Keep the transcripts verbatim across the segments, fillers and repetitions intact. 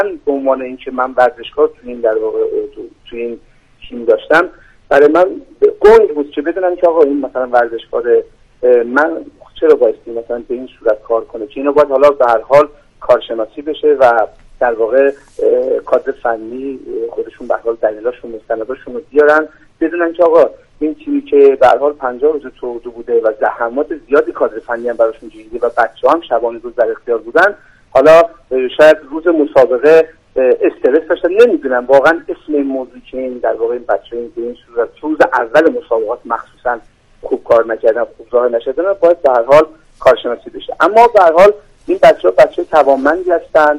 به عنوان اینکه من ورزشکار تو این در واقع تو این تیم داشتم، برای من گنگ بود که بدونم که آقا این مثلا ورزشکار من چرا بایستی مثلا به این صورت کار کنه، که اینا باید حالا به هر حال کارشناسی بشه و در واقع کادر فنی خودشون به هر حال دلیلاشون مستنداشون رو بیارن، بدونن که آقا این تیمی که به هر حال پنجاه روز تو بوده و زحمات زیادی کادر فنی هم براشون جوییده و بچه‌ها هم شبانه روز در اختیار بودن، حالا شاید روز مسابقه استرس داشتن. نمیدونم واقعا اسم این موضوع که این در واقع این بچه‌ها به این صورت روز اول مسابقات مخصوصا خوب کار نکردن، خوب ظاهر نشدن، باید به هر حال کارشناسی بشه. اما به هر حال این بچه‌ها بچه‌های توانمندی هستن،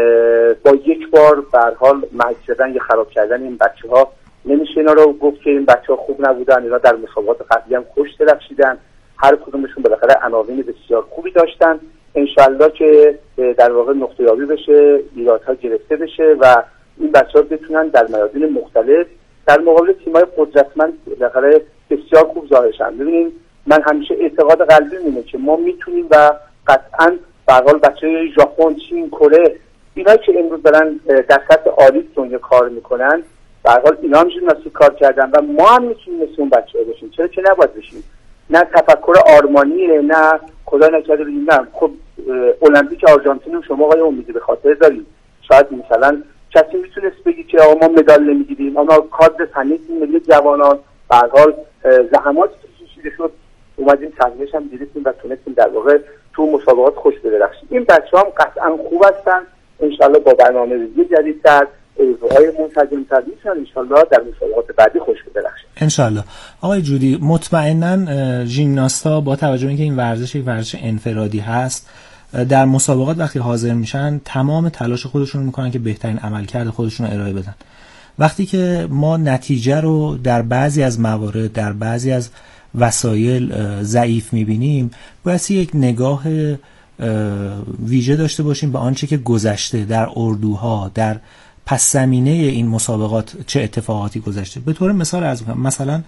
با یک بار به هر حال محو شدن یا خراب کردن این بچه‌ها نمیشه اینا رو گفت که این بچه‌ها خوب نبودن. اینا در مسابقات قبلی هم خوش درخشیدن، هر کدومشون بالاخره عناوین بسیار خوبی داشتن. انشالله که در واقع نقطه یابی بشه، ایرادها گرفته بشه و این بچه‌ها بتونن در میادین مختلف در مقابل تیم‌های قدرتمند بالاخره بسیار خوب ظاهر شن. ببینید من همیشه اعتقاد قلبی اینه که ما میتونیم و قطعاً به هر حال بچه‌های ژاپن، چین، کره، اینا که امروز دارن در سطح عالی دنیا کار میکنن، به هر حال اینا هم ژیمناستیک کار کردن و ما هم میتونیم مثل اون بچه‌ها باشیم. چرا که نباید بشیم؟ نه تفکر آرمانیه، نه خدا نکرده بگیم نه خب المپیک آرژانتین رو شما آقای امیدی به خاطر دارید، شاید مثلا کسی میتونست بگی که آقا ما مدال نمیگیریم، اما کادر فنی تیم ملی جوانان به هر حال زحمات کشیده شد، اومدیم تغییرش هم دیدیم و تونستیم در واقع تو مسابقات خوش بدرخشیم. این بچه‌ها هم قطعا خوب هستن، انشالله با برنامه‌ریزی جدیدتر، الگوهای منسجم‌تر میتونن انشالله در مسابقات بعدی خوش بدرخشن. انشالله. آقای جودی، مطمئناً ژیمناستا با توجه به اینکه این ورزش یک ورزش انفرادی هست، در مسابقات وقتی حاضر میشن تمام تلاش خودشون رو میکنن که بهترین عملکرد خودشون رو ارائه بدن. وقتی که ما نتیجه رو در بعضی از موارد، در بعضی از وسایل ضعیف میبینیم، باید یک نگاه ویژه داشته باشیم به آنچه که گذشته در اردوها، در پس زمینه این مسابقات چه اتفاقاتی گذشته. به طور مثال عرض می‌کنم مثلا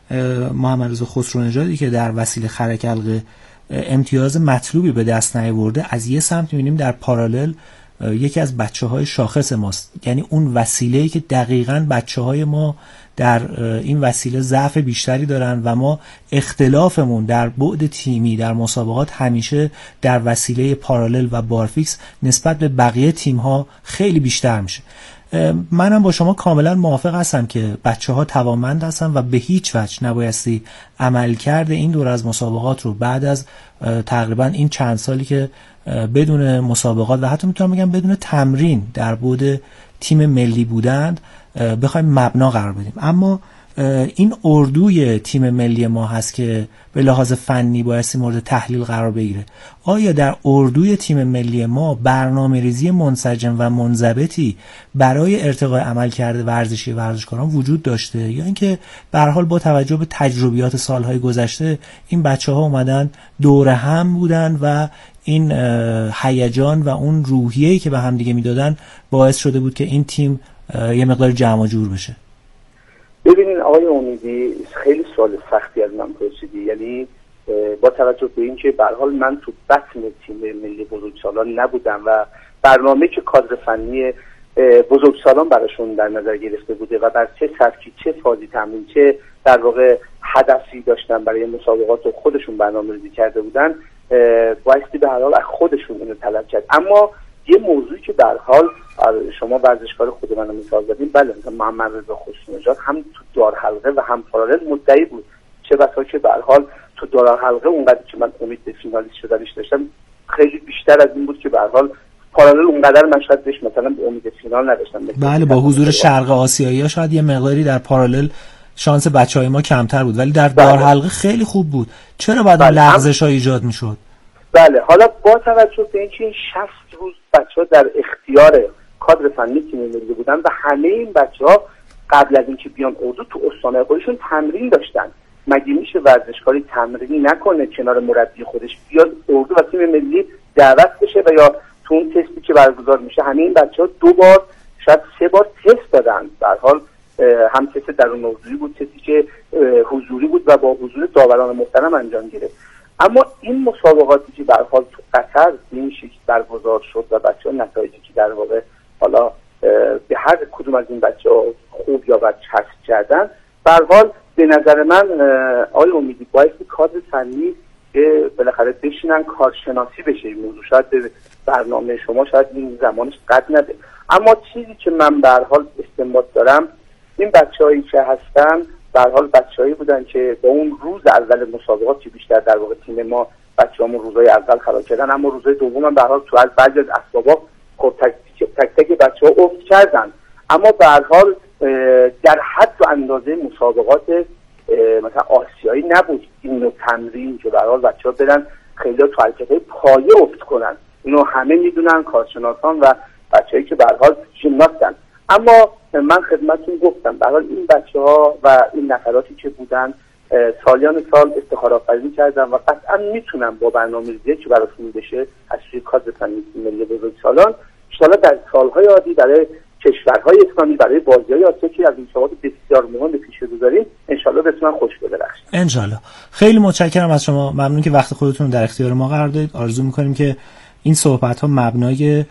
محمد رضا خسرونژادی که در وسیله خرک حلقه امتیاز مطلوبی به دست نیاورده، از یه سمت می‌بینیم در پارالل یکی از بچه‌های شاخص ماست، یعنی اون وسیله‌ای که دقیقاً بچه‌های ما در این وسیله ضعف بیشتری دارن و ما اختلافمون در بعد تیمی در مسابقات همیشه در وسیله پارالل و بارفیکس نسبت به بقیه تیم‌ها خیلی بیشتر میشه. منم با شما کاملا موافق هستم که بچه‌ها توانمند هستن و به هیچ وجه نبایستی عملکرد این دور از مسابقات رو بعد از تقریبا این چند سالی که بدون مسابقات و حتی میتونم بگم بدون تمرین در بعد تیم ملی بودند بخوایم مبنا قرار بدیم. اما این اردوی تیم ملی ما هست که به لحاظ فنی بایستی مورد تحلیل قرار بگیره. آیا در اردوی تیم ملی ما برنامه‌ریزی منسجم و منضبطی برای ارتقای عملکرد ورزشی ورزشکاران وجود داشته، یا اینکه به هر حال با توجه به تجربیات سالهای گذشته این بچه‌ها اومدن دور هم بودن و این هیجان و اون روحیه‌ای که به هم دیگه میدادن باعث شده بود که این تیم یه مقدار جمع جور بشه؟ ببینین آقای امیدی، خیلی سوال سختی از من پرسیدی. یعنی با توجه به اینکه به هر حال من تو بطن تیم ملی بزرگسالان نبودم و برنامه که کادر فنی بزرگسالان براشون در نظر گرفته بوده و بر چه سبکی، چه فازی تمرین، چه در واقع هدفی داشتن برای مسابقات و خودشون برنامه‌ریزی کرده بودن، بایستی به هر حال از خودشون اینو طلب کرد. اما یه موضوعی که در حال شما ورزشکار خود منو مثال زدین، بله محمد رضا خسرونژاد هم تو دار حلقه و هم پارالل مدعی بود، چه بسا که به هر حال تو دار حلقه اونقدر که من امید به فینالیست شدنش داشتم خیلی بیشتر از این بود که به هر حال پارالل اونقدر مشهد بهش مثلا به امید فینال نداشتم. بله با حضور شرق آسیایی‌ها شاید یه مقداری در پارالل شانس بچهای ما کمتر بود، ولی در دار حلقه خیلی خوب بود. چرا بعد اون لغزش‌ها ایجاد می‌شد؟ بله حالا با توجه به اینکه این شصت روز بچه‌ها در اختیار کادر فنی تیم ملی بودن و همه این بچه‌ها قبل از اینکه بیان اردو تو استان‌های خودشون تمرین داشتن، مگه میشه ورزشکاری تمرینی نکنه کنار مربی خودش بیاد اردو و تیم ملی دعوت بشه و یا تو اون تستی که برگزار میشه همه این بچه‌ها دو بار شاید سه بار تست دادن. در حال هم تست درون موضوعی بود، تستی که حضوری بود و با حضور داوران محترم انجام گرفت. اما این مسابقاتی که به هر حال تو قطر این شکل برگزار شد و بچه‌ها نتایجی که در واقع حالا هر کدوم از این بچه‌ها خوب یا بد کسب کردن، به هر حال به نظر من آقای امیدی بایستی کادر فنی که بالاخره بشینن کارشناسی بشه این موضوع. شاید به برنامه شما شاید این زمانش قد نده، اما چیزی که من به هر حال استنباط دارم این بچه‌هایی که هستن به هر حال بچه‌هایی بودن که با اون روز اول مسابقات که بیشتر در واقع تیم ما بچه‌هامون روزهای اول خراب کردن، اما روزهای دوم هم به هر حال تو از بعضی از اسبابا خب تک تک تک بچه‌ها افت کردن، اما به هر حال در حد و اندازه مسابقات مثلا آسیایی نبود این نوع تمرین که به هر حال بچه‌ها برن خیلی تو حرکت‌های پایه افت کنن. اینو همه میدونن، کارشناسان و بچه‌هایی که به هر حال ژیمناستن. اما من خدمتتون گفتم به هر حال این بچه‌ها و این نفراتی که بودن سالیان سال افتخار آفرینی کردن و قطعا میتونن با برنامه‌ریزی که براشون بشه از سوی کادر فنی ملی بزرگسالان ان شاءالله در سال‌های آتی برای کشورهای اسلامی برای بازی‌های آسیا که از مسابقات بسیار مهم پیش رو داریم ان شاءالله بتونن خوش بدرخشن. ان شاءالله. خیلی متشکرم از شما، ممنون که وقت خودتون در اختیار ما قرار دادید. آرزو می‌کنیم که این صحبت‌ها مبنای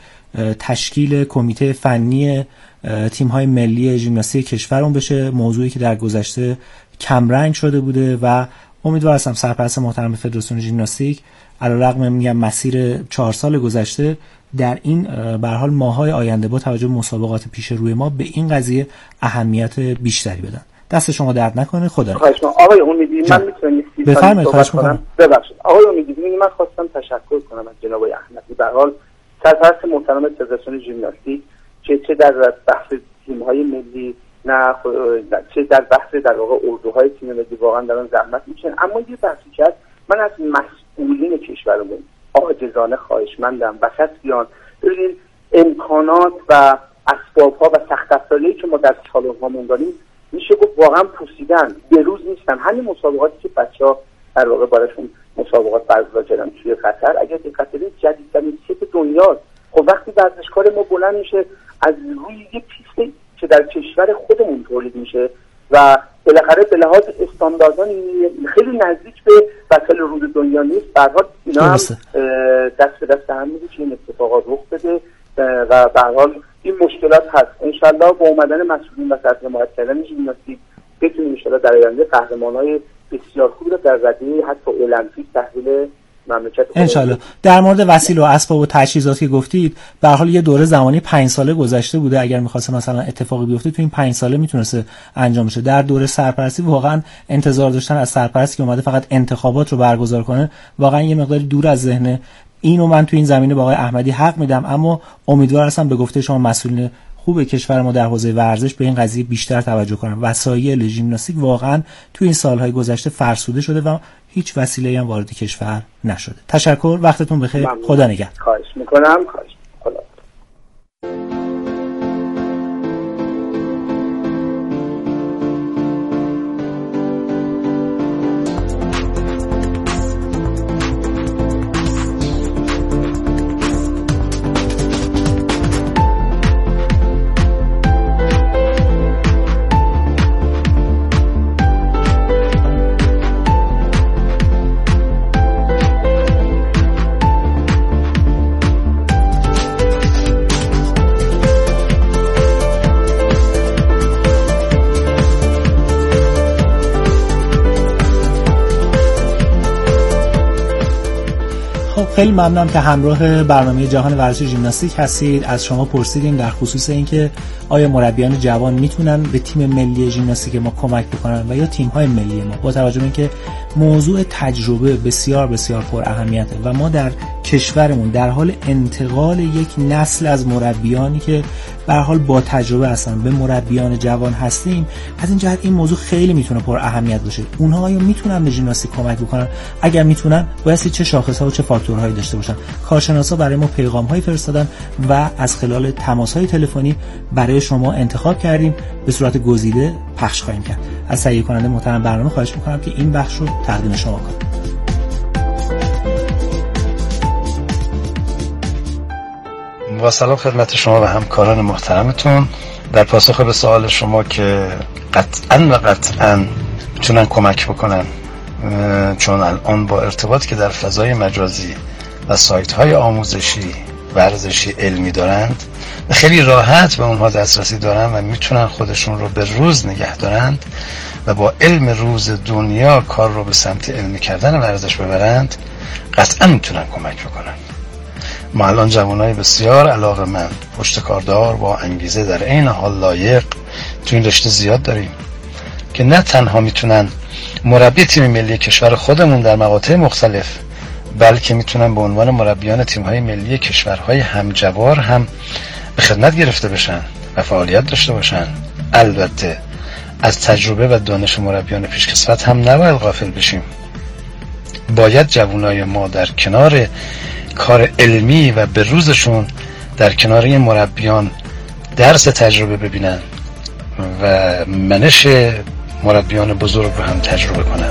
تشکیل کمیته فنی تیم‌های ملی ژیمناستیک کشورمون بشه، موضوعی که در گذشته کمرنگ شده بوده و امیدوار هستم سرپرست محترم فدراسیون ژیمناستیک علیرغم میگم مسیر چهار سال گذشته در این به هر حال ماه‌های آینده با توجه به مسابقات پیش روی ما به این قضیه اهمیت بیشتری بدن. دست شما درد نکنه. خدا نگهدار. آقای امیدی من میتونم سی ثانیه صحبت کنم؟ ببخشید آقای امیدی، من خواستم تشکر کنم از جناب احمدی، به هر حال سرپرست محترم فدراسیون ژیمناستیک که چه در بحث تیم‌های ملی نه چه در بحث در واقع اردوهای تیم ملی واقعا دارن زحمت میکشن، اما یه بحثی که من از مسئولین کشورمون عاجزانه خواهشمندم و بیان ببینید امکانات و اسباب‌ها و سخت افزاری‌هایی که ما در سالن‌هامون داریم میشه گفت واقعا پوسیدن، به روز نیستن. همین مسابقاتی که بچه‌ها در واقع براشون مسابقات برگزار کردن توی قطر، اگر دقت کنید جدیدترین سیت دنیاست. خب وقتی ورزشکار ما بلند میشه از روی یه پیستی که در کشور خودمون تولید میشه و بالاخره به لحاظ استانداردان خیلی نزدیک به وسایل رود دنیا نیست، به هر حال اینا هم دست به دست هم میشه این اتفاقات رخ بده و به هر حال این مشکلات هست. انشالله با اومدن مسئولین و سطح حمایت کردن ژیمناستیک بتونیم انشالله در آینده قهرمانای بسیار خوبی رو در رده حتی المپیک تحویل مملکت انشالله. در مورد وسیله و اسباب و تجهیزاتی که گفتید به هر حال یه دوره زمانی پنج ساله گذشته بوده، اگر می‌خواسته مثلا اتفاقی بیفته تو این پنج ساله میتونسته انجام بشه. در دوره سرپرستی واقعا انتظار داشتن از سرپرستی که اومده فقط انتخابات رو برگزار کنه واقعا یه مقداری دور از ذهنه. اینو من تو این زمینه با آقای احمدی حق میدم، اما امیدوار هستم به گفته شما مسئولین خوب کشور ما در حوزه ورزش به این قضیه بیشتر توجه کنن. وسایل ژیمناستیک واقعا تو این سالهای گذشته فرسوده شده و هیچ وسیله‌ای هم وارد کشور نشده. تشکر، وقتتون بخیر. خدا نگهدار. خواهش میکنم. خواهش خدا. خیلی ممنونم که همراه برنامه جهان ورزش ژیمناستیک هستید. از شما پرسیدیم در خصوص اینکه آیا مربیان جوان میتونن به تیم ملی ژیمناستیک ما کمک بکنن و یا تیم‌های ملی ما، با توجه به اینکه موضوع تجربه بسیار بسیار پر اهمیته و ما در کشورمون در حال انتقال یک نسل از مربیانی که به هر حال با تجربه هستن به مربیان جوان هستیم. از این جهت این موضوع خیلی میتونه پر اهمیت باشه. اونها آیا میتونن به ژیمناستیک کمک بکنن؟ اگر میتونن باید چه شاخص‌ها و چه فاکتورهایی داشته باشن؟ کارشناسا برای ما پیغام‌هایی فرستادن و از خلال تماس‌های تلفنی برای شما انتخاب کردیم، به صورت گزیده پخش خواهیم کرد. از تهیه کننده محترم برنامه خواهش می‌کنم که این بخش رو تقدیم شما کنه. با سلام خدمت شما و همکاران محترمتون. در پاسخ به سوال شما که قطعاً و قطعاً میتونن کمک بکنن، چون الان با ارتباط که در فضای مجازی و سایت های آموزشی ورزشی علمی دارند و خیلی راحت به اونها دسترسی دارند و میتونن خودشون رو به روز نگه دارند و با علم روز دنیا کار رو به سمت علمی کردن ورزش ببرند، قطعا میتونن کمک بکنن. ما الان جوانای بسیار علاقه‌مند، پشتکاردار، با انگیزه، در عین حال لایق تو این رشته زیاد داریم که نه تنها میتونن مربی تیم ملی کشور خودمون در مقاطع مختلف، بلکه میتونن به عنوان مربیان تیم‌های ملی کشورهای همجوار هم به خدمت گرفته بشن و فعالیت داشته باشن. البته از تجربه و دانش مربیان پیشکسوت هم نباید غافل بشیم. باید جوانای ما در کنار کار علمی و به روزشون در کنار این مربیان درس تجربه ببینن و منش مربیان بزرگ رو هم تجربه کنن.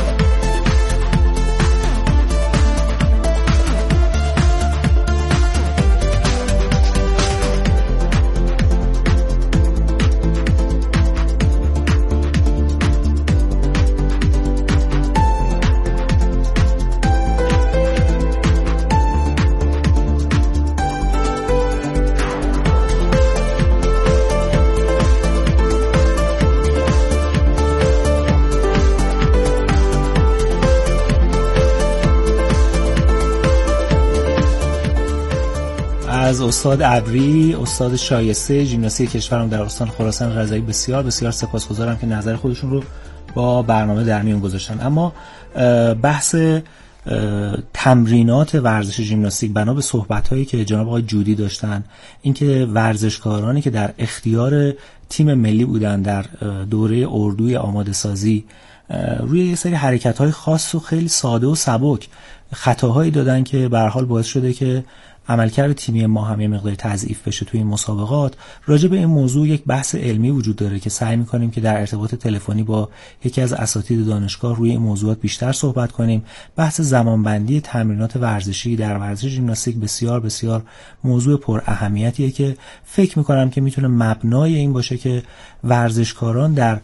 از استاد ابری، استاد شایسته ژیمناستیک کشورم در استان خراسان رضایی بسیار بسیار سپاسگزارم که نظر خودشون رو با برنامه در میون گذاشتن. اما بحث تمرینات ورزش ژیمناستیک بنا به صحبت‌هایی که جناب آقای جودی داشتن، اینکه ورزشکارانی که در اختیار تیم ملی بودن در دوره اردوی آماده سازی روی یه سری حرکت‌های خاص و خیلی ساده و سبک خطاهایی دادن که به هر حال باعث شده که عملکرد تیمی ما هم یه مقدار تضعیف بشه توی این مسابقات. راجع به این موضوع یک بحث علمی وجود داره که سعی می‌کنیم که در ارتباط تلفنی با یکی از اساتید دانشگاه روی این موضوعات بیشتر صحبت کنیم. بحث زمانبندی تمرینات ورزشی در ورزش ژیمناستیک بسیار بسیار موضوع پر اهمیتیه که فکر می‌کنم که میتونه مبنای این باشه که ورزشکاران در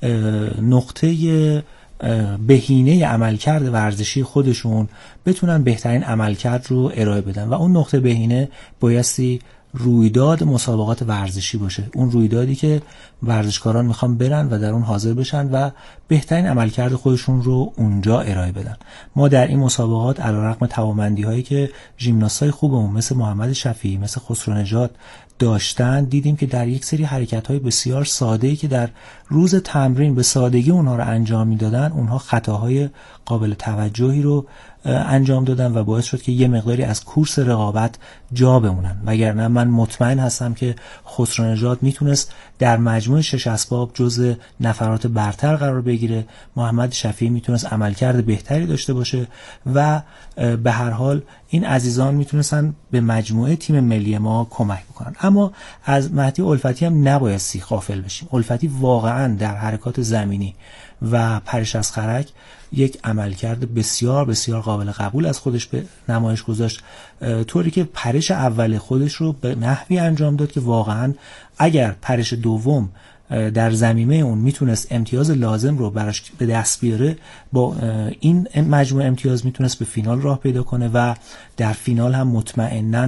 نقطه بهینه عملکرد ورزشی خودشون بتونن بهترین عملکرد رو ارائه بدن و اون نقطه بهینه بایستی رویداد مسابقات ورزشی باشه، اون رویدادی که ورزشکاران میخوان برن و در اون حاضر بشن و بهترین عملکرد خودشون رو اونجا ارائه بدن. ما در این مسابقات علیرغم توانمندی هایی که ژیمناستای خوبمون مثل محمد شفیعی، مثل خسرونژاد داشتن، دیدیم که در یک سری حرکت‌های بسیار ساده‌ای که در روز تمرین به سادگی اونها رو انجام میدادن، اونها خطاهای قابل توجهی رو انجام دادن و باعث شد که یه مقداری از کورس رقابت جا بمونن. وگرنه من مطمئن هستم که خسرونژاد میتونست در مجموع شش اسباب جزو نفرات برتر قرار بگیره، محمد شفیعی میتونست عملکرد بهتری داشته باشه و به هر حال این عزیزان میتونستن به مجموعه تیم ملی ما کمک بکنن. اما از مهدی الفتی هم نبایستی غافل بشیم. الفتی واقعا در حرکات زمینی و پرش از خرک یک عملکرد بسیار بسیار قابل قبول از خودش به نمایش گذاشت، طوری که پرش اول خودش رو به نحوی انجام داد که واقعا اگر پرش دوم در ضمیمه اون میتونست امتیاز لازم رو براش به دست بیاره، با این مجموع امتیاز میتونست به فینال راه پیدا کنه و در فینال هم مطمئناً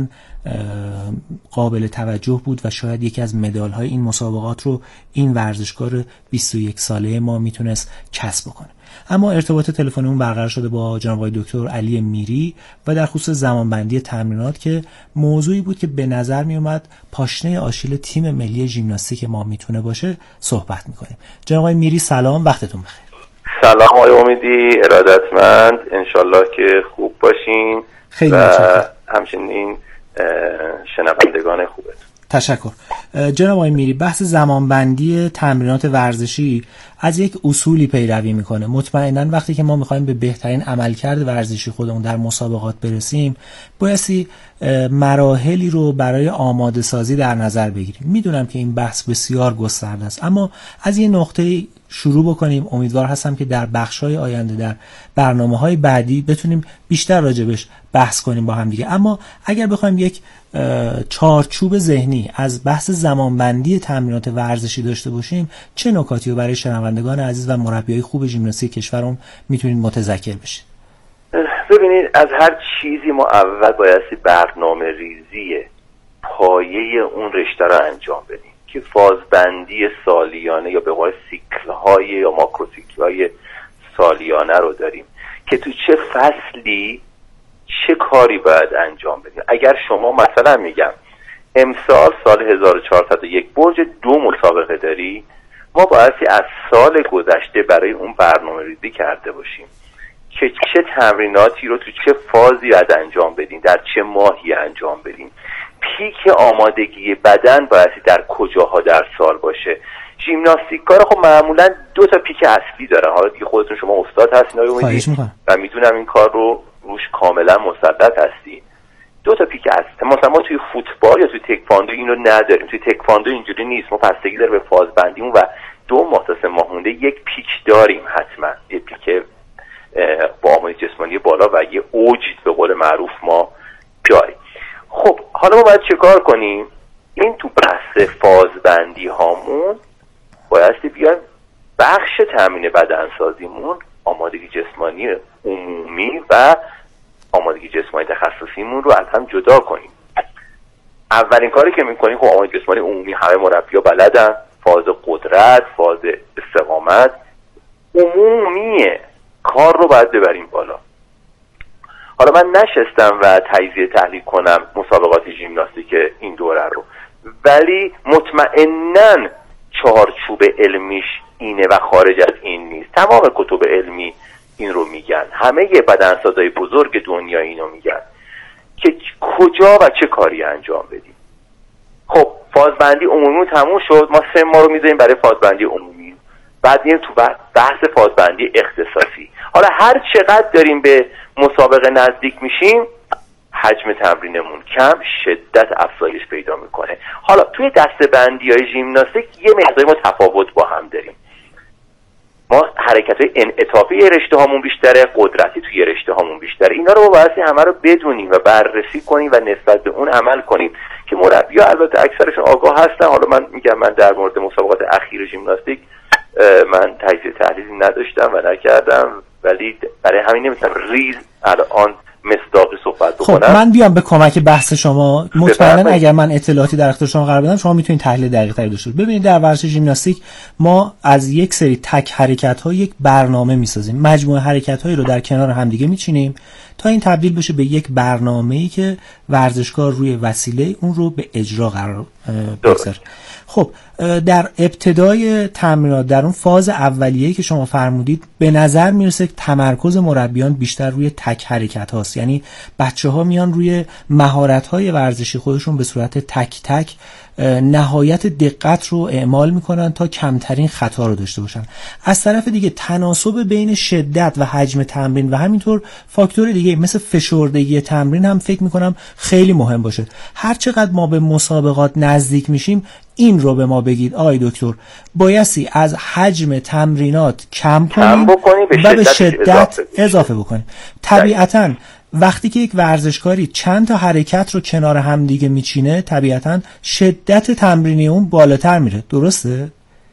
قابل توجه بود و شاید یکی از مدال‌های این مسابقات رو این ورزشکار بیست و یک ساله ما میتونست کسب کنه. اما ارتباط تلفنیمون برقرار شده با جناب آقای دکتر علی میری و در خصوص زمانبندی تمرینات که موضوعی بود که به نظر می اومد پاشنه آشیل تیم ملی ژیمناستیک ما میتونه باشه صحبت میکنیم. جناب آقای میری سلام، وقتتون بخیر. سلام آقای امیدی، ارادتمند، انشالله که خوب باشین خیلی و متشکرم. همچنین شنوندگان خوبت. تشکر. جناب آقای میری، بحث زمانبندی تمرینات ورزشی از یک اصولی پیروی میکنه. مطمئناً وقتی که ما میخوایم به بهترین عملکرد ورزشی خودمون در مسابقات برسیم، بایستی مراحلی رو برای آماده سازی در نظر بگیریم. میدونم که این بحث بسیار گسترده است، اما از یه نقطه شروع بکنیم. امیدوار هستم که در بخش‌های آینده در برنامه‌های بعدی بتونیم بیشتر راجبش بحث کنیم با هم دیگه. اما اگر بخوایم یک چارچوب ذهنی از بحث زمانبندی تمرینات ورزشی داشته باشیم، چه نکاتی رو برای شنوندگان عزیز و مربیای خوب ژیمناستیک کشورمون میتونید متذکر بشید؟ ببینید ببینید از هر چیزی ما اول بایستی برنامه ریزی پایه اون رشته رو انجام بدیم که فازبندی سالیانه یا به قول سیکل‌های یا ماکروسیکل‌های سالیانه رو داریم که تو چه فصلی چه کاری باید انجام بدیم. اگر شما مثلا میگم امسال سال هزار و چهارصد و یک برج دو مسابقه داری، ما بایستی از سال گذشته برای اون برنامه ریزی کرده باشیم که چه تمریناتی رو تو چه فازی باید انجام بدیم، در چه ماهی انجام بدیم، پیک آمادگی بدن بایستی در کجاها در سال باشه. ژیمناستیک‌ها خب معمولا دو تا پیک اصلی داره. حالا دیگه خودتون شما استاد هستین آقای امیدی و میدونم این کار رو روش کاملا مسلط هستی. دو تا پیک اصلی مثلا ما توی فوتبال یا توی تکواندو اینو نداریم. توی تکواندو اینجوری نیست، ما بستگی داره به فازبندیمون و دو ماه تا سه ماه مونده یک پیک داریم حتما، یک پیک با آمادگی جسمانی بالا و یه اوج به قول معروف ما داریم. خب حالا ما باید چه کار کنیم؟ این تو بحث فازبندی هامون بایستی بیایم بخش تامین بدنسازیمون، آمادگی جسمانی عمومی و آمادگی جسمانی تخصصیمون رو از هم جدا کنیم. اولین کاری که میکنیم خب آمادگی جسمانی عمومی همه مربی‌ها بلدن، فاز قدرت، فاز استقامت عمومیه، کار رو باید ببریم بالا. حالا من نشستم و تجزیه تحلیل کنم مسابقات ژیمناستیک این دوره رو، ولی مطمئناً چارچوب علمیش اینه و خارج از این نیست. تمام کتب علمی این رو میگن، همه بدنسازای بزرگ دنیا اینو میگن که کجا و چه کاری انجام بدیم. خب فازبندی عمومی تموم شد، ما سه ماه رو میذاریم برای فازبندی عمومی، بعد میریم تو بحث فازبندی اختصاصی. حالا هر چقدر داریم به مسابقه نزدیک میشیم حجم تمرینمون کم، شدت افزایش پیدا میکنه. حالا توی دسته‌بندی‌های ژیمناستیک یه مقداری ما تفاوت با هم داریم. ما حرکت‌های انعطافی رشته هامون بیشتره، قدرتی توی رشته هامون بیشتره. اینا رو ما باید همه رو بدونیم و بررسی کنیم و نسبت به اون عمل کنیم که مربی‌ها البته اکثرشون آگاه هستن. حالا من میگم من در مورد مسابقات اخیر ژیمناستیک من تجزیه تحلیلی نداشتم و نکردم، ولی برای همین نمیتونم ریز الان مصداقی صحبت بکنم. خب من بیام به کمک بحث شما. مطمئنا اگر من اطلاعاتی در اختیار شما قرار بدم شما میتونید تحلیل دقیق تری داشته باشید. ببینید در ورزش ژیمناستیک ما از یک سری تک حرکت ها یک برنامه میسازیم، مجموعه حرکت هایی رو در کنار همدیگه میچینیم تا این تبدیل بشه به یک برنامه‌ای که ورزشکار روی وسیله اون رو به اجرا قرار بگذاره. خب در ابتدای تمرینات در اون فاز اولیه‌ای که شما فرمودید به نظر میرسه که تمرکز مربیان بیشتر روی تک حرکت هاست، یعنی بچه‌ها میان روی مهارت‌های ورزشی خودشون به صورت تک تک نهایت دقت رو اعمال میکنن تا کمترین خطا رو داشته باشن. از طرف دیگه تناسب بین شدت و حجم تمرین و همینطور فاکتور دیگه مثل فشردگی تمرین هم فکر میکنم خیلی مهم باشه. هر چقدر ما به مسابقات نزدیک میشیم این رو به ما بگید آقای دکتر بایستی از حجم تمرینات کم کنیم و به شدت اضافه, اضافه بکنیم. طبیعتاً وقتی که یک ورزشکاری چند تا حرکت رو کنار هم دیگه میچینه طبیعتاً شدت تمرینی اون بالاتر میره. درسته؟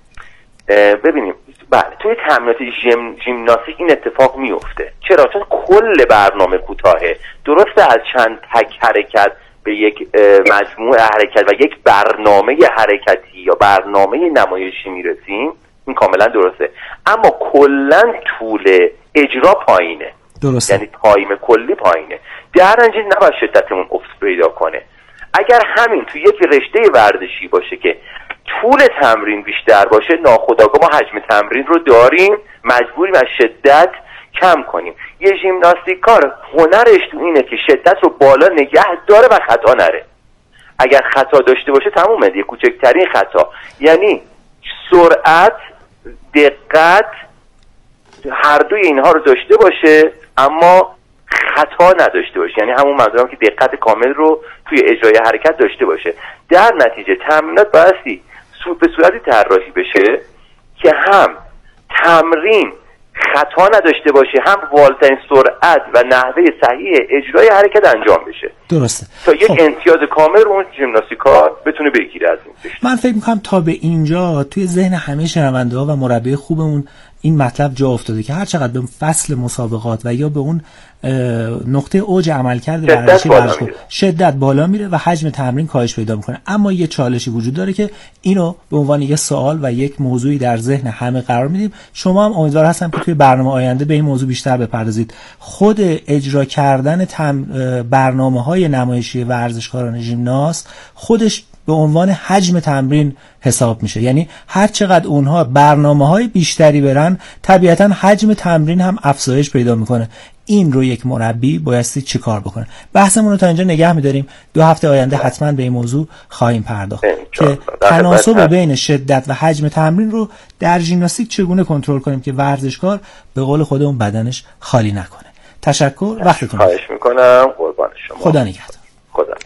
ببینیم بله توی تمرینات ژیم ژیمناستیک این اتفاق میفته. چرا؟ چون کل برنامه کوتاهه. درسته از چند تک حرکت به یک مجموعه حرکت و یک برنامه حرکتی یا برنامه نمایشی میرسیم، این کاملا درسته، اما کلا طول اجرا پایینه. درسته. یعنی تایم کلی پایینه، در نتیجه نباید شدتمون افت پیدا کنه. اگر همین تو یک رشته ورزشی باشه که طول تمرین بیشتر باشه ناخودآگاه ما حجم تمرین رو داریم مجبوریم از شدت کم کنیم. یه ژیمناستیکار هنرش تو اینه که شدت رو بالا نگه داره و خطا نره. اگر خطا داشته باشه تمومه، یه کوچکترین خطا، یعنی سرعت، دقت، هر دوی اینها رو داشته باشه اما خطا نداشته باشه. یعنی همون منظورم که دقت کامل رو توی اجرای حرکت داشته باشه. در نتیجه تمرینات بایستی به صورتی طراحی بشه که هم تمرین خطا نداشته باشه، هم والاترین سرعت و نحوه صحیح اجرای حرکت انجام بشه. درسته. تا یک خب. امتیاز کامل رو اون ژیمناستیکار بتونه بگیره از این. من فکر می‌کنم تا به اینجا توی ذهن همه شنونده‌ها و مربی خوبمون این مطلب جا افتاده که هر چقدر به فصل مسابقات و یا به اون نقطه اوج عملکرد ورزشی ورزشکار شدت بالا میره و حجم تمرین کاهش پیدا میکنه. اما یه چالشی وجود داره که اینو به عنوان یه سوال و یک موضوعی در ذهن همه قرار میدیم. شما هم امیدوار هستم که توی برنامه آینده به این موضوع بیشتر بپردازید. خود اجرا کردن برنامه‌های نمایشی ورزشکاران ژیمناست خودش به عنوان حجم تمرین حساب میشه. یعنی هر چقدر اونها برنامه‌های بیشتری برن طبیعتاً حجم تمرین هم افزایش پیدا میکنه. این رو یک مربی بایستی چی کار بکنه؟ بحثمون رو تا اینجا نگه میداریم. دو هفته آینده حتما به این موضوع خواهیم پرداخت که تناسب بین شدت و حجم تمرین رو در ژیمناستیک چگونه کنترل کنیم که ورزشکار به قول خودمون بدنش خالی نکنه. تشکر، وقتتون بخیر. خواهش میکنم، قربان شما. خدا نگهدار. خدا نگهدار.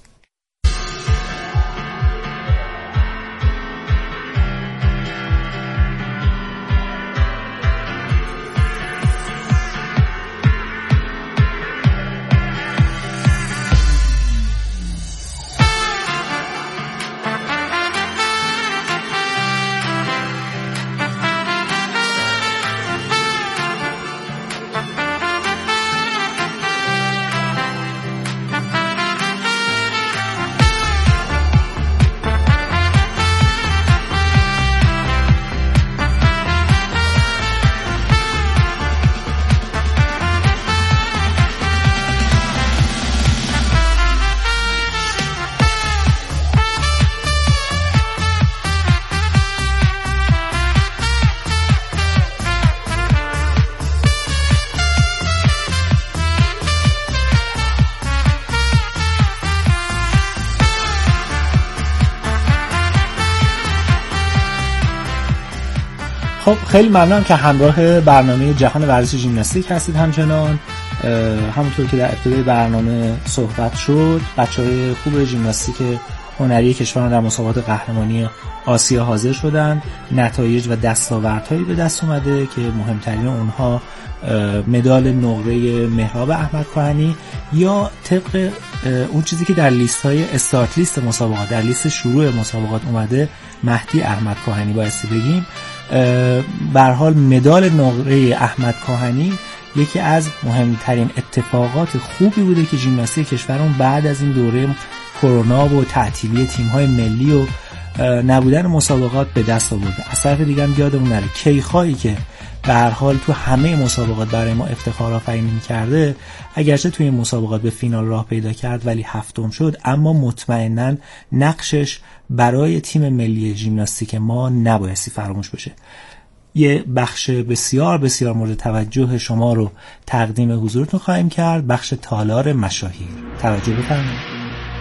خب خیلی ممنونم که همراه برنامه جهان ورزش ژیمناستیک هستید. همچنان همونطور که در ابتدای برنامه صحبت شد، بچه‌های خوب ژیمناستیک هنری کشورمان در مسابقات قهرمانی آسیا حاضر شدن. نتایج و دستاوردهایی به دست اومده که مهمترین اونها مدال نقره مهراب احمد کاهنی یا طبق اون چیزی که در لیست‌های استارت لیست مسابقات، در لیست شروع مسابقات اومده، مهدی احمد کاهنی بایستی بگیم. به هر حال مدال نقره احمد کاهنی یکی از مهمترین اتفاقات خوبی بوده که ژیمناستیک کشورمون بعد از این دوره کرونا و تعطیلی تیم‌های ملی و نبودن مسابقات به دست آورده. از طرف دیگه هم یادمون نره کیخایی که به هر حال تو همه مسابقات برای ما افتخار آفرینی می‌کرده، اگرچه توی این مسابقات به فینال راه پیدا کرد ولی هفتم شد، اما مطمئناً نقشش برای تیم ملی ژیمناستیک ما نبایستی فراموش بشه. یه بخش بسیار بسیار مورد توجه شما رو تقدیم حضورتون خواهیم کرد، بخش تالار مشاهیر. توجه بفرمایید.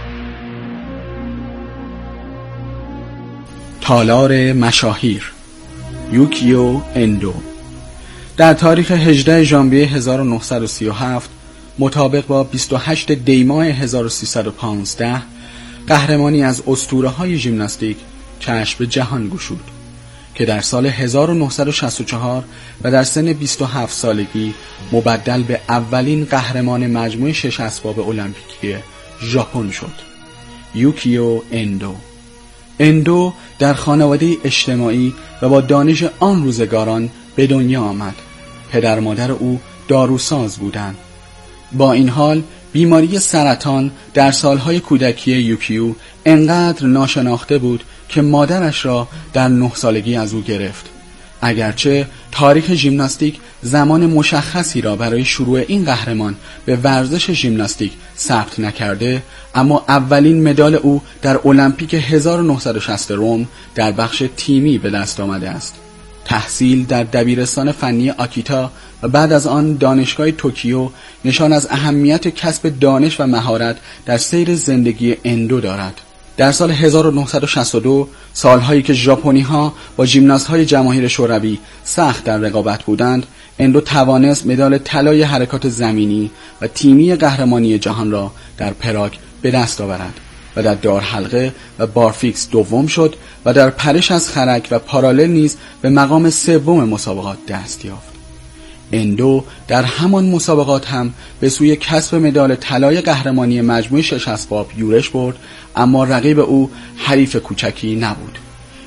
تالار مشاهیر. یوکیو اندو در تاریخ هجدهم ژانویه هزار و نهصد و سی و هفت مطابق با بیست و هشتم دی ماه هزار و سیصد و پانزده قهرمانی از اسطوره‌های ژیمناستیک چشم به جهان گشود که در سال هزار و نهصد و شصت و چهار و در سن بیست و هفت سالگی مبدل به اولین قهرمان مجموعه شش اسباب المپیکی ژاپن شد. یوکیو اندو اندو در خانواده اجتماعی و با دانش آن روزگاران به دنیا آمد. پدر مادر او داروساز بودند. با این حال بیماری سرطان در سالهای کودکی یوکیو انقدر ناشناخته بود که مادرش را در نه سالگی از او گرفت. اگرچه تاریخ ژیمناستیک زمان مشخصی را برای شروع این قهرمان به ورزش ژیمناستیک ثبت نکرده، اما اولین مدال او در المپیک هزار و نهصد و شصت روم در بخش تیمی به دست آمده است. تحصیل در دبیرستان فنی آکیتا و بعد از آن دانشگاه توکیو نشان از اهمیت کسب دانش و مهارت در سیر زندگی اندو دارد. در سال هزار و نهصد و شصت و دو، سالهایی که ژاپنی‌ها با ژیمناست‌های جماهیر شوروی سخت در رقابت بودند، اندو توانست مدال طلای حرکات زمینی و تیمی قهرمانی جهان را در پراگ به دست آورد و در دار حلقه و بارفیکس دوم شد و در پرش از خرک و پارالل نیز به مقام سوم مسابقات دست یافت. اندو در همان مسابقات هم به سوی کسب مدال طلای قهرمانی مجموعه شش اسباب یورش برد، اما رقیب او حریف کوچکی نبود.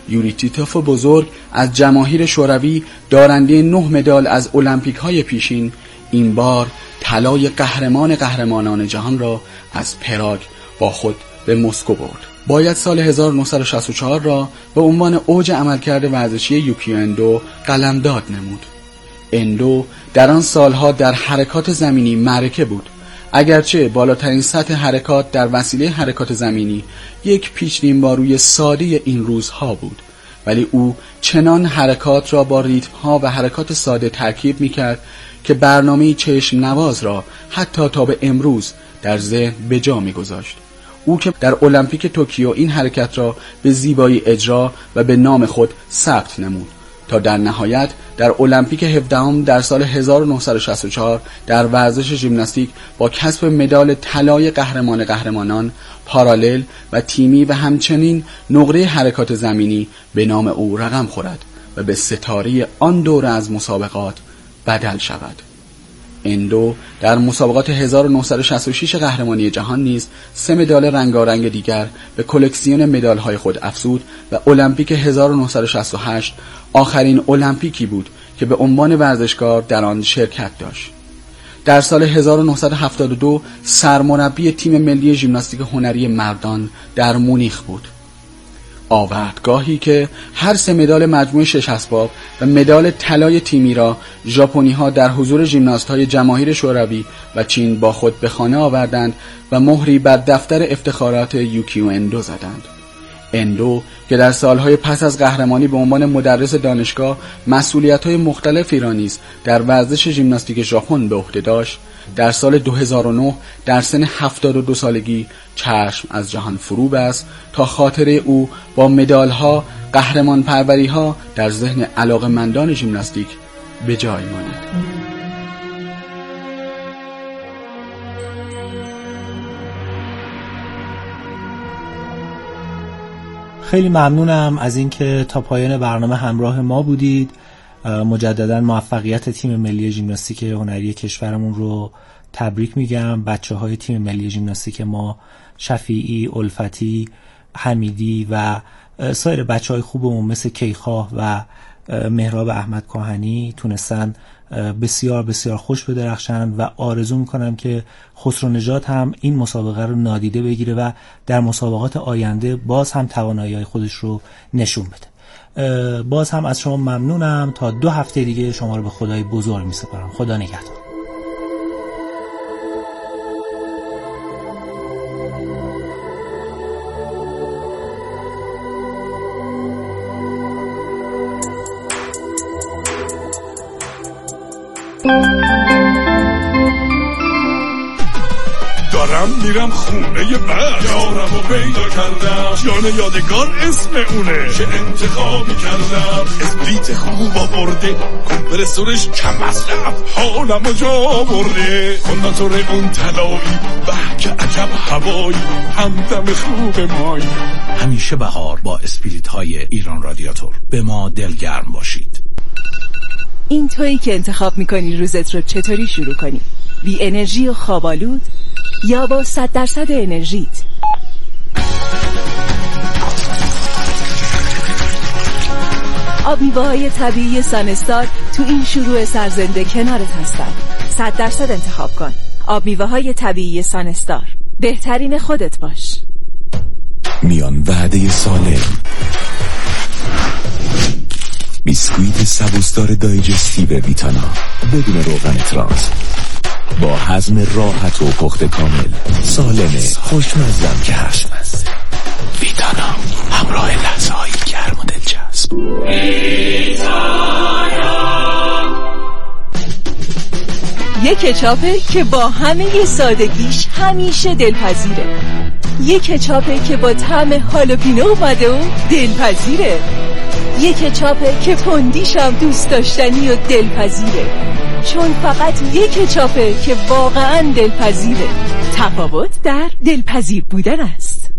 یوری تیتوف بزرگ از جماهیر شوروی دارنده نه مدال از المپیک های پیشین این بار طلای قهرمان قهرمانان جهان را از پراگ با خود به مسکو برد. باید سال هزار و نهصد و شصت و چهار را به عنوان اوج عملکرد ورزشی یوکیو اندو قلمداد نمود. اندو در آن سالها در حرکات زمینی معرکه بود. اگرچه بالاترین سطح حرکات در وسیله حرکات زمینی یک پیچ نیمباروی ساده این روزها بود، ولی او چنان حرکات را با ریتم‌ها و حرکات ساده ترکیب می‌کرد که برنامه چشم نواز را حتی تا به امروز در ذهن به جا می‌گذاشت. او که در المپیک توکیو این حرکت را به زیبایی اجرا و به نام خود ثبت نمود تا در نهایت در المپیک هفدهم در سال هزار و نهصد و شصت و چهار در ورزش ژیمناستیک با کسب مدال طلای قهرمان قهرمانان پارالل و تیمی و همچنین نقره حرکات زمینی به نام او رقم خورد و به ستاره آن دوره از مسابقات بدل شود. اندو در مسابقات هزار و نهصد و شصت و شش قهرمانی جهان نیز سه مدال رنگارنگ دیگر به کلکسیون مدال‌های خود افزود و المپیک هزار و نهصد و شصت و هشت آخرین المپیکی بود که به عنوان ورزشکار در آن شرکت داشت. در سال هزار و نهصد و هفتاد و دو سرمربی تیم ملی ژیمناستیک هنری مردان در مونیخ بود، آوردگاهی که هر سه مدال مجموع شش اسباب و مدال طلای تیمی را ژاپنی‌ها در حضور ژیمناست‌های جماهیر شوروی و چین با خود به خانه آوردند و مهری بر دفتر افتخارات یوکیو اندو زدند. اندو که در سالهای پس از قهرمانی به عنوان مدرس دانشگاه مسئولیت‌های مختلفی را نیز در ورزش ژیمناستیک ژاپن به عهده داشت، در سال دو هزار و نه در سن هفتاد و دو سالگی چشم از جهان فرو بست تا خاطره او با مدال‌ها، قهرمان پروری‌ها در ذهن علاقه‌مندان ژیمناستیک به جای ماند. خیلی ممنونم از اینکه تا پایان برنامه همراه ما بودید. مجددا موفقیت تیم ملی ژیمناستیک هنری کشورمون رو تبریک میگم. بچه‌های تیم ملی ژیمناستیک ما، شفیعی، الفتی، حمیدی و سایر بچه‌های خوبمون مثل کیخواه و مهراب احمد کاهنی تونستن بسیار بسیار خوش بدرخشند و آرزو میکنم که خسرو نژاد هم این مسابقه رو نادیده بگیره و در مسابقات آینده باز هم توانایی‌های خودش رو نشون بده. باز هم از شما ممنونم. تا دو هفته دیگه شما رو به خدای بزرگ میسپارم. خدا نگهدار. دارم میرم خونه بعد، یارم رو پیدا کردم، جان یادگار اسم اونه که انتخابی کردم. اسپریت خوب آورده، کمپرسورش کم مصرف، حالم رو جا برده، کنداتور اون طلایی، به که عجب هوایی، همدم خوب مایی. همیشه بهار با اسپریت های ایران رادیاتور. به ما دلگرم باشید. این تویی که انتخاب میکنی روزت رو چطوری شروع کنی؟ بی انرژی و خوابالود یا با صد درصد انرژیت؟ آب میوه‌های طبیعی سانستار تو این شروع سرزنده کنارت هستن. صد درصد انتخاب کن. آب میوه‌های طبیعی سانستار. بهترین خودت باش. میان وعده سالم، بیسکویت سبوسدار دایجستیو ویتانا بدون روغن ترانس، با هضم راحت و پخت کامل، سالمه، خوشمزه که هست. ویتانا، همراه لحظه های گرم و دلچسب. یک کچاپه که با همه سادگیش همیشه دلپذیره. یک کچاپه که با طعم هالوپینو اومده و دلپذیره. یک کچاپه که تندیش هم دوست داشتنی و دلپذیره، چون فقط یک کچاپه که واقعا دلپذیره. تفاوت در دلپذیر بودن است.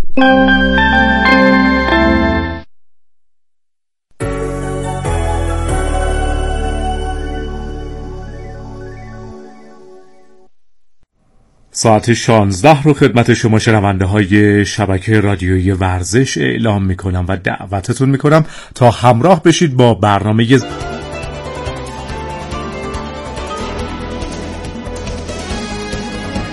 ساعت شانزده رو خدمت شما شنونده های شبکه رادیویی ورزش اعلام میکنم و دعوتتون میکنم تا همراه بشید با برنامه